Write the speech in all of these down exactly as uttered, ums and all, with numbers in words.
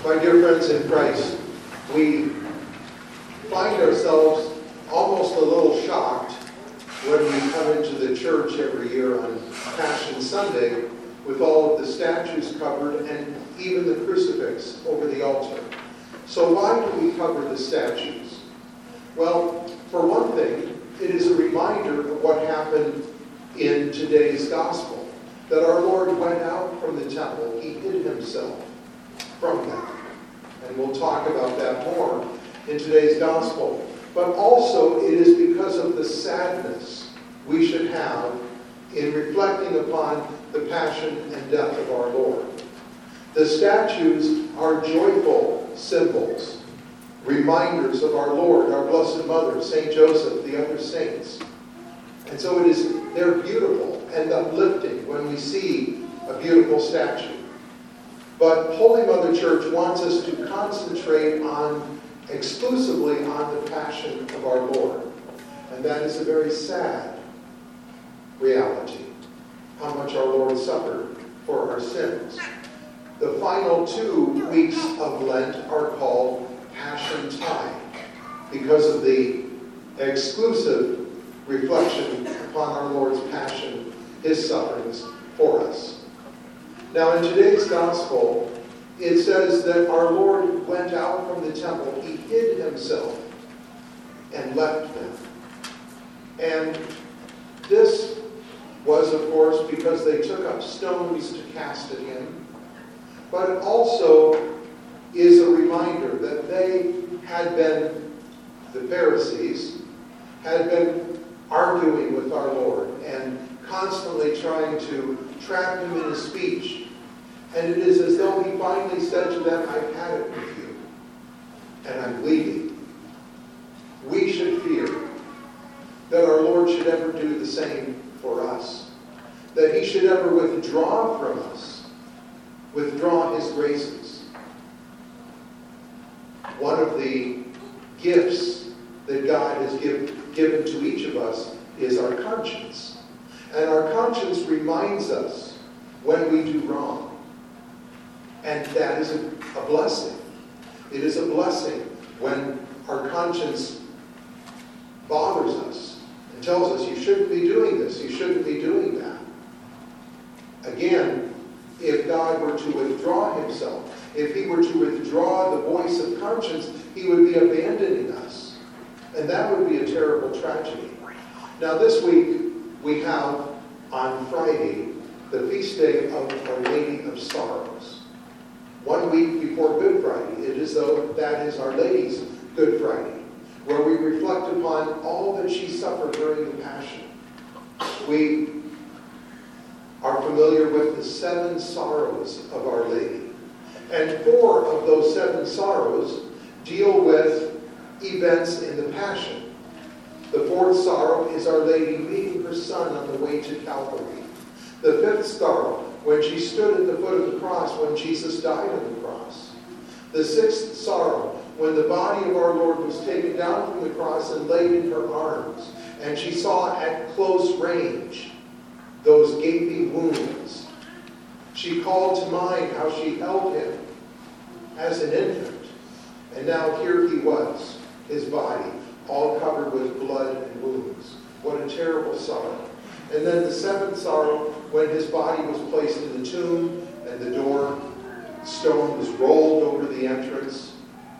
My dear friends in Christ, we find ourselves almost a little shocked when we come into the church every year on Passion Sunday with all of the statues covered and even the crucifix over the altar. So why do we cover the statues? Well, for one thing, it is a reminder of what happened in today's gospel, that our Lord went out from the temple. He hid himself from them. And we'll talk about that more in today's gospel. But also, it is because of the sadness we should have in reflecting upon the passion and death of our Lord. The statues are joyful symbols, reminders of our Lord, our Blessed Mother, Saint Joseph, the other saints. And so it is, they're beautiful and uplifting when we see a beautiful statue. But Holy Mother Church wants us to concentrate on, exclusively on the passion of our Lord. And that is a very sad reality, how much our Lord suffered for our sins. The final two weeks of Lent are called Passion Time because of the exclusive reflection upon our Lord's passion, his sufferings for us. Now in today's gospel, it says that our Lord went out from the temple. He hid himself and left them. And this was, of course, because they took up stones to cast at him. But it also is a reminder that they had been, the Pharisees, had been arguing with our Lord and constantly trying to trap him in his speech. And it is as though he finally said to them, I've had it with you, and I'm leaving. We should fear that our Lord should ever do the same for us, that he should ever withdraw from us, withdraw his graces. One of the gifts that God has give, given to each of us is our conscience. And our conscience reminds us when we do wrong. And that is a, a blessing. It is a blessing when our conscience bothers us and tells us, you shouldn't be doing this, you shouldn't be doing that. Again, if God were to withdraw himself, if he were to withdraw the voice of conscience, he would be abandoning us. And that would be a terrible tragedy. Now this week, we have on Friday the feast day of Our Lady of Sorrows. One week before Good Friday, it is though that is Our Lady's Good Friday, where we reflect upon all that she suffered during the Passion. We are familiar with the seven sorrows of Our Lady. And four of those seven sorrows deal with events in the Passion. The fourth sorrow is Our Lady meeting her Son on the way to Calvary. The fifth sorrow, when she stood at the foot of the cross, when Jesus died on the cross. The sixth sorrow, when the body of our Lord was taken down from the cross and laid in her arms, and she saw at close range those gaping wounds. She called to mind how she held him as an infant, and now here he was, his body, all covered with blood and wounds. What a terrible sorrow. And then the seventh sorrow, when his body was placed in the tomb and the door stone was rolled over the entrance,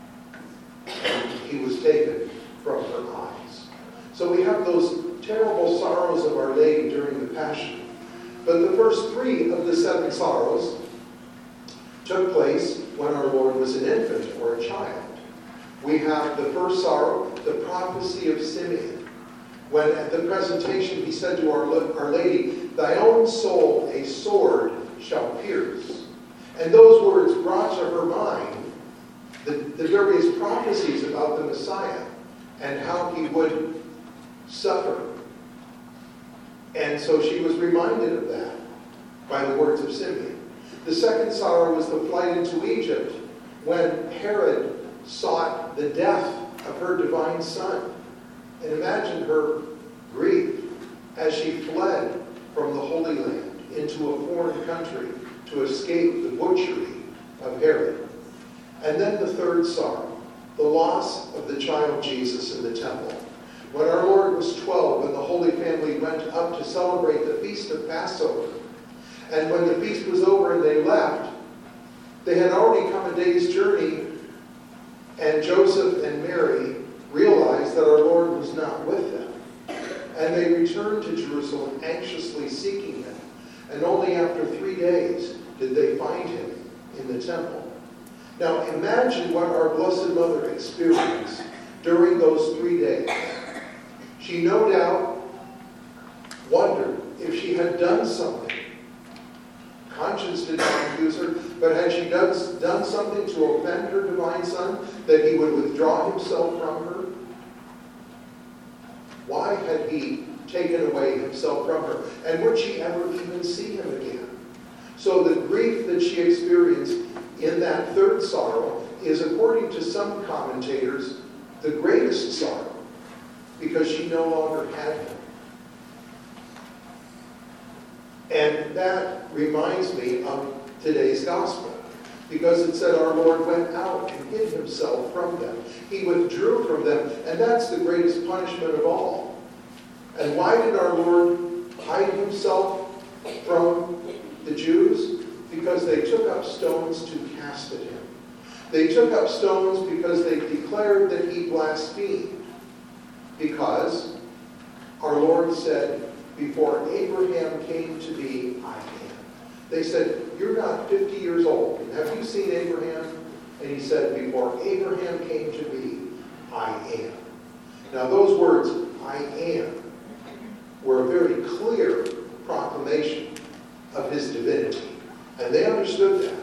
and he was taken from her eyes. So we have those terrible sorrows of Our Lady during the Passion. But the first three of the seven sorrows took place when our Lord was an infant or a child. We have the first sorrow, the prophecy of Simeon, when at the presentation he said to our, our Lady, thy own soul a sword shall pierce. And those words brought to her mind the, the various prophecies about the Messiah and how he would suffer. And so she was reminded of that by the words of Simeon. The second sorrow was the flight into Egypt when Herod sought the death of her divine Son. And imagine her grief as she fled from the Holy Land into a foreign country to escape the butchery of Herod. And then the third sorrow, the loss of the child Jesus in the temple. When our Lord was twelve, when the Holy Family went up to celebrate the feast of Passover, and when the feast was over and they left, they had already come a day's journey, and Joseph and Mary realized that our Lord was not with them. And they returned to Jerusalem anxiously seeking him. And only after three days did they find him in the temple. Now imagine what our Blessed Mother experienced during those three days. She no doubt wondered if she had done something. Conscience did not accuse her, but had she done, done something to offend her divine Son, that he would withdraw himself from her? Why had he taken away himself from her? And would she ever even see him again? So the grief that she experienced in that third sorrow is, according to some commentators, the greatest sorrow, because she no longer had him. And that reminds me of today's gospel, because it said our Lord went out and hid himself from them. He withdrew from them, and that's the greatest punishment of all. And why did our Lord hide himself from the Jews? Because they took up stones to cast at him. They took up stones because they declared that he blasphemed. Because our Lord said, before Abraham came to be, I am. They said, you're not fifty years old. Have you seen Abraham? And he said, before Abraham came to be, I am. Now those words, I am, were a very clear proclamation of his divinity. And they understood that.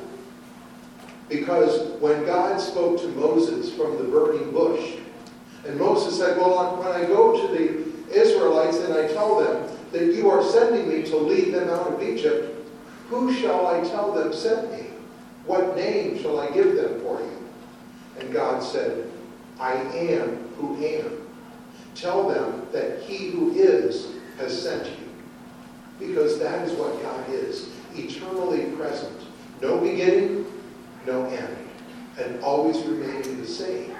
Because when God spoke to Moses from the burning bush, and Moses said, well, when I go to the Israelites and I tell them that you are sending me to lead them out of Egypt, who shall I tell them sent me? What name shall I give them for you? And God said, I am who am. Tell them that he who is has sent you. Because that is what God is, eternally present. No beginning, no end, and always remaining the same.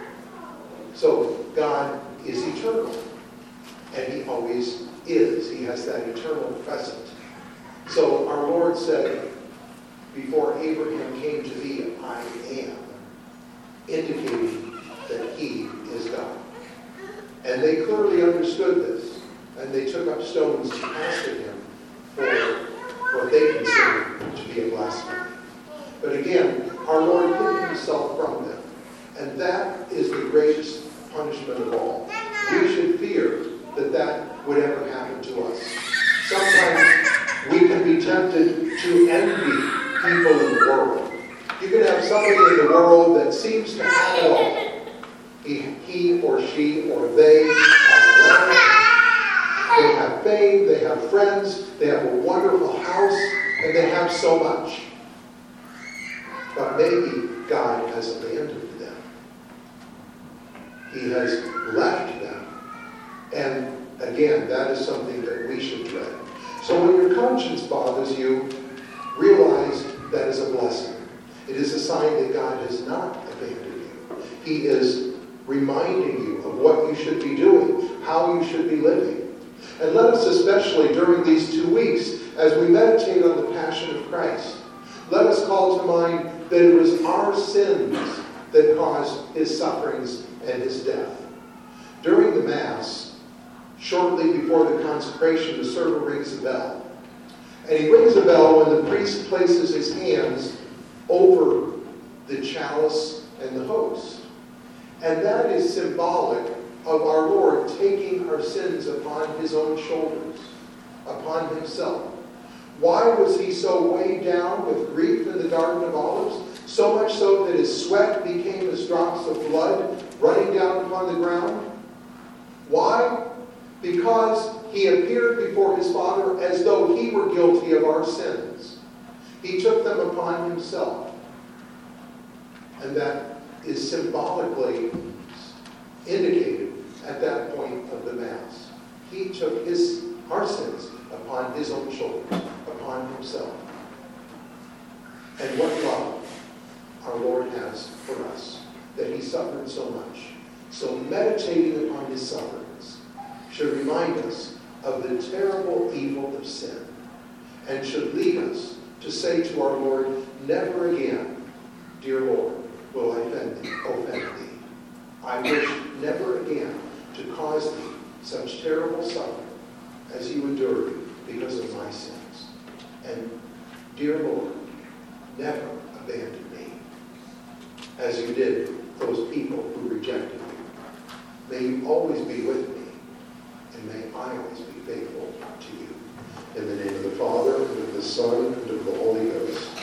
So God is eternal, and he always is. He has that eternal present. So our Lord said, before Abraham came to be, I am, indicating that he is God. And they clearly understood this, and they took up stones to cast at him for what they considered to be a blasphemy. But again, our Lord hid himself from them, and that is the greatest punishment of all. We should fear that that would ever happen to us. Sometimes we can be tempted to envy people in the world. You can have somebody in the world that seems to have it all. He, he or she or they have wealth, they have fame, they have friends, they have a wonderful house, and they have so much. But maybe God has abandoned them. He has left them. And again, that is something that we should dread. So when your conscience bothers you, realize that is a blessing. It is a sign that God has not abandoned you. He is reminding you of what you should be doing, how you should be living. And let us, especially during these two weeks, as we meditate on the Passion of Christ, let us call to mind that it was our sins that caused his sufferings and his death. During the Mass, shortly before the consecration, the servant rings a bell. And he rings a bell when the priest places his hands over the chalice and the host. And that is symbolic of our Lord taking our sins upon his own shoulders, upon himself. Why was he so weighed down with grief in the Garden of Olives? So much so that his sweat became as drops of blood running down upon the ground? Why? Because he appeared before his Father as though he were guilty of our sins. He took them upon himself. And that is symbolically indicated at that point of the Mass. He took his our sins upon his own shoulders, upon himself. And what love our our Lord has for us, that he suffered so much. So meditating upon his sufferings should remind us of the terrible evil of sin, and should lead us to say to our Lord, never again, dear Lord, will I offend thee. Offend thee. I wish never again to cause thee such terrible suffering as you endured because of my sins. And dear Lord, never abandon me as you did those people who rejected me. May you always be with me, and may I always be faithful to you. In the name of the Father, and of the Son, and of the Holy Ghost.